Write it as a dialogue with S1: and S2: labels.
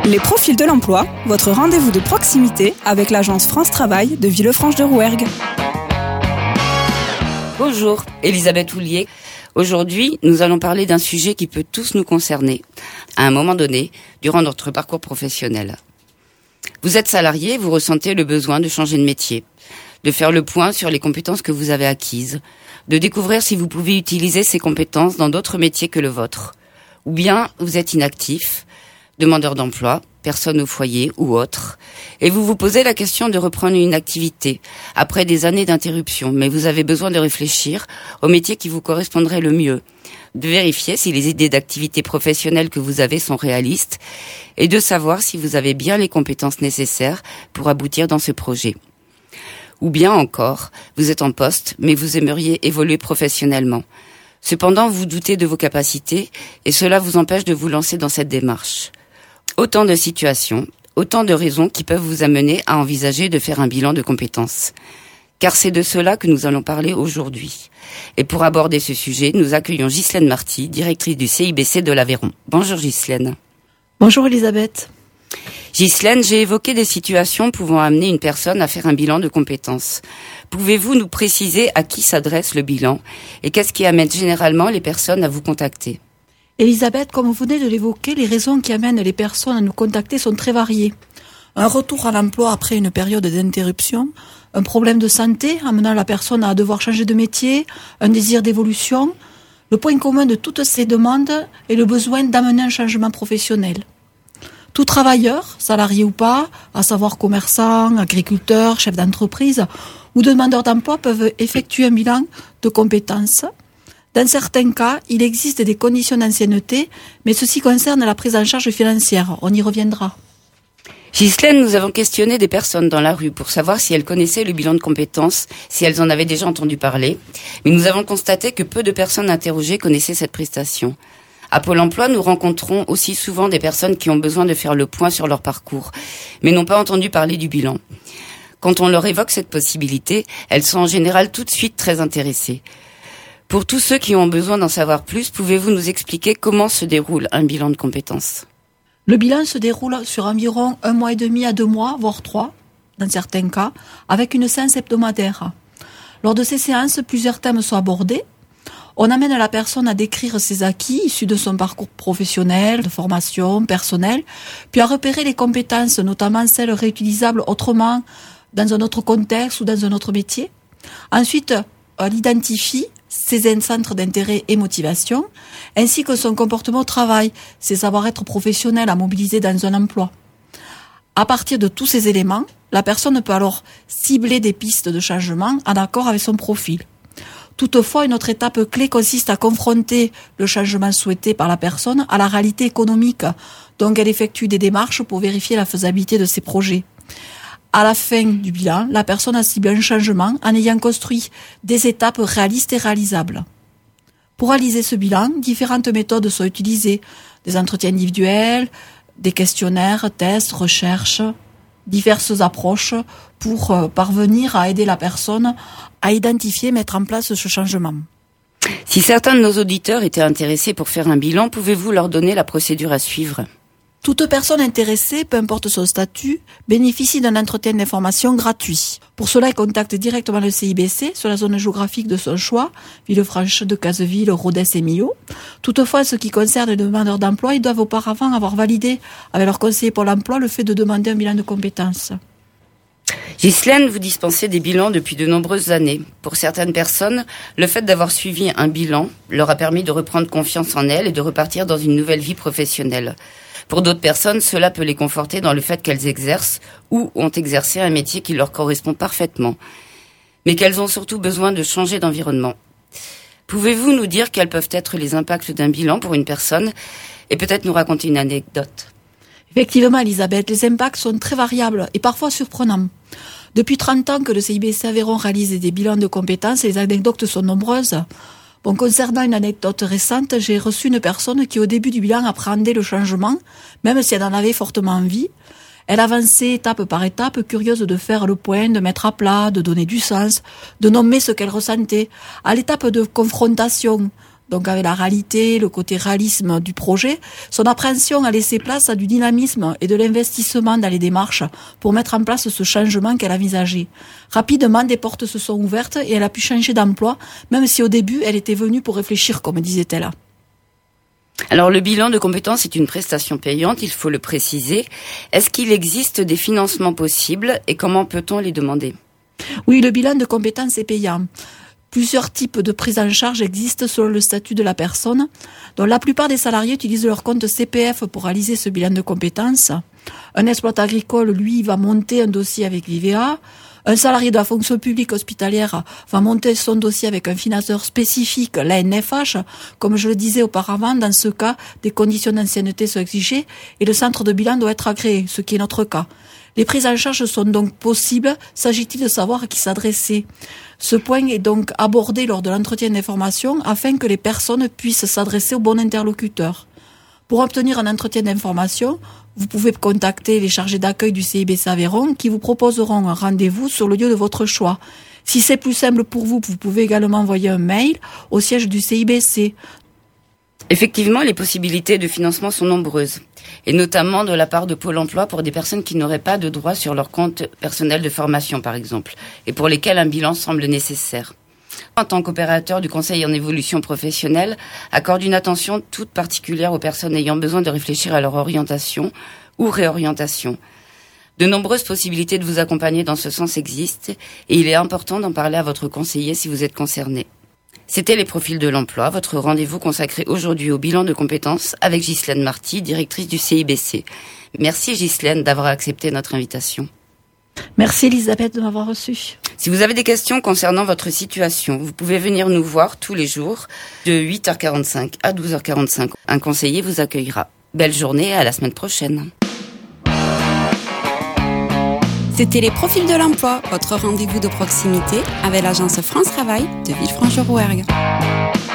S1: Les profils de l'emploi, votre rendez-vous de proximité avec l'agence France Travail de Villefranche-de-Rouergue.
S2: Bonjour, Elisabeth Houlier. Aujourd'hui, nous allons parler d'un sujet qui peut tous nous concerner, à un moment donné, durant notre parcours professionnel. Vous êtes salarié, vous ressentez le besoin de changer de métier, de faire le point sur les compétences que vous avez acquises, de découvrir si vous pouvez utiliser ces compétences dans d'autres métiers que le vôtre. Ou bien vous êtes inactif, demandeur d'emploi, personne au foyer ou autre, et vous vous posez la question de reprendre une activité après des années d'interruption, mais vous avez besoin de réfléchir au métier qui vous correspondrait le mieux, de vérifier si les idées d'activité professionnelle que vous avez sont réalistes et de savoir si vous avez bien les compétences nécessaires pour aboutir dans ce projet. Ou bien encore, vous êtes en poste, mais vous aimeriez évoluer professionnellement. Cependant, vous doutez de vos capacités et cela vous empêche de vous lancer dans cette démarche. Autant de situations, autant de raisons qui peuvent vous amener à envisager de faire un bilan de compétences. Car c'est de cela que nous allons parler aujourd'hui. Et pour aborder ce sujet, nous accueillons Ghislaine Marty, directrice du CIBC de l'Aveyron. Bonjour Ghislaine.
S3: Bonjour Elisabeth.
S2: Ghislaine, j'ai évoqué des situations pouvant amener une personne à faire un bilan de compétences. Pouvez-vous nous préciser à qui s'adresse le bilan et qu'est-ce qui amène généralement les personnes à vous contacter ?
S3: Elisabeth, comme vous venez de l'évoquer, les raisons qui amènent les personnes à nous contacter sont très variées. Un retour à l'emploi après une période d'interruption, un problème de santé amenant la personne à devoir changer de métier, un désir d'évolution. Le point commun de toutes ces demandes est le besoin d'amener un changement professionnel. Tout travailleur, salarié ou pas, à savoir commerçant, agriculteur, chef d'entreprise ou demandeur d'emploi peuvent effectuer un bilan de compétences. Dans certains cas, il existe des conditions d'ancienneté, mais ceci concerne la prise en charge financière. On y reviendra.
S2: Ghislaine, nous avons questionné des personnes dans la rue pour savoir si elles connaissaient le bilan de compétences, si elles en avaient déjà entendu parler. Mais nous avons constaté que peu de personnes interrogées connaissaient cette prestation. À Pôle emploi, nous rencontrons aussi souvent des personnes qui ont besoin de faire le point sur leur parcours, mais n'ont pas entendu parler du bilan. Quand on leur évoque cette possibilité, elles sont en général tout de suite très intéressées. Pour tous ceux qui ont besoin d'en savoir plus, pouvez-vous nous expliquer comment se déroule un bilan de compétences ?
S3: Le bilan se déroule sur environ 1 mois et demi à 2 mois, voire 3, dans certains cas, avec une séance hebdomadaire. Lors de ces séances, plusieurs thèmes sont abordés. On amène la personne à décrire ses acquis issus de son parcours professionnel, de formation, personnel, puis à repérer les compétences, notamment celles réutilisables autrement, dans un autre contexte ou dans un autre métier. Ensuite, on identifie ses centres d'intérêt et motivation, ainsi que son comportement au travail, ses savoir-être professionnels à mobiliser dans un emploi. À partir de tous ces éléments, la personne peut alors cibler des pistes de changement en accord avec son profil. Toutefois, une autre étape clé consiste à confronter le changement souhaité par la personne à la réalité économique, donc elle effectue des démarches pour vérifier la faisabilité de ses projets. À la fin du bilan, la personne a ciblé un changement en ayant construit des étapes réalistes et réalisables. Pour réaliser ce bilan, différentes méthodes sont utilisées. Des entretiens individuels, des questionnaires, tests, recherches, diverses approches pour parvenir à aider la personne à identifier et mettre en place ce changement.
S2: Si certains de nos auditeurs étaient intéressés pour faire un bilan, pouvez-vous leur donner la procédure à suivre ?
S3: Toute personne intéressée, peu importe son statut, bénéficie d'un entretien d'information gratuit. Pour cela, elle contacte directement le CIBC sur la zone géographique de son choix, Villefranche de Cazeville, Rodez et Millau. Toutefois, en ce qui concerne les demandeurs d'emploi, ils doivent auparavant avoir validé avec leur conseiller pour l'emploi le fait de demander un bilan de compétences.
S2: Ghislaine, vous dispensez des bilans depuis de nombreuses années. Pour certaines personnes, le fait d'avoir suivi un bilan leur a permis de reprendre confiance en elles et de repartir dans une nouvelle vie professionnelle. Pour d'autres personnes, cela peut les conforter dans le fait qu'elles exercent ou ont exercé un métier qui leur correspond parfaitement, mais qu'elles ont surtout besoin de changer d'environnement. Pouvez-vous nous dire quels peuvent être les impacts d'un bilan pour une personne et peut-être nous raconter une anecdote ?
S3: Effectivement, Elisabeth, les impacts sont très variables et parfois surprenants. Depuis 30 ans que le CIBC Aveyron réalise des bilans de compétences, les anecdotes sont nombreuses. Bon, concernant une anecdote récente, j'ai reçu une personne qui, au début du bilan, appréhendait le changement, même si elle en avait fortement envie. Elle avançait étape par étape, curieuse de faire le point, de mettre à plat, de donner du sens, de nommer ce qu'elle ressentait. À l'étape de confrontation, donc avec la réalité, le côté réalisme du projet, son appréhension a laissé place à du dynamisme et de l'investissement dans les démarches pour mettre en place ce changement qu'elle envisageait. Rapidement, des portes se sont ouvertes et elle a pu changer d'emploi, même si au début, elle était venue pour réfléchir, comme disait-elle.
S2: Alors le bilan de compétences est une prestation payante, il faut le préciser. Est-ce qu'il existe des financements possibles et comment peut-on les demander ?
S3: Oui, le bilan de compétences est payant. Plusieurs types de prise en charge existent selon le statut de la personne. Donc, la plupart des salariés utilisent leur compte CPF pour réaliser ce bilan de compétences. Un exploitant agricole, lui, va monter un dossier avec l'IVA. Un salarié de la fonction publique hospitalière va monter son dossier avec un financeur spécifique, l'ANFH. Comme je le disais auparavant, dans ce cas, des conditions d'ancienneté sont exigées et le centre de bilan doit être agréé, ce qui est notre cas. Les prises en charge sont donc possibles. S'agit-il de savoir à qui s'adresser ? Ce point est donc abordé lors de l'entretien d'information afin que les personnes puissent s'adresser au bon interlocuteur. Pour obtenir un entretien d'information, vous pouvez contacter les chargés d'accueil du CIBC Aveyron qui vous proposeront un rendez-vous sur le lieu de votre choix. Si c'est plus simple pour vous, vous pouvez également envoyer un mail au siège du CIBC.
S2: Effectivement, les possibilités de financement sont nombreuses, et notamment de la part de Pôle emploi pour des personnes qui n'auraient pas de droit sur leur compte personnel de formation, par exemple, et pour lesquelles un bilan semble nécessaire. En tant qu'opérateur du conseil en évolution professionnelle, accorde une attention toute particulière aux personnes ayant besoin de réfléchir à leur orientation ou réorientation. De nombreuses possibilités de vous accompagner dans ce sens existent, et il est important d'en parler à votre conseiller si vous êtes concerné. C'était les profils de l'emploi, votre rendez-vous consacré aujourd'hui au bilan de compétences avec Ghislaine Marty, directrice du CIBC. Merci Ghislaine d'avoir accepté notre invitation.
S3: Merci Elisabeth de m'avoir reçue.
S2: Si vous avez des questions concernant votre situation, vous pouvez venir nous voir tous les jours de 8h45 à 12h45. Un conseiller vous accueillera. Belle journée et à la semaine prochaine.
S1: C'était les profils de l'emploi, votre rendez-vous de proximité avec l'agence France Travail de Villefranche-de-Rouergue.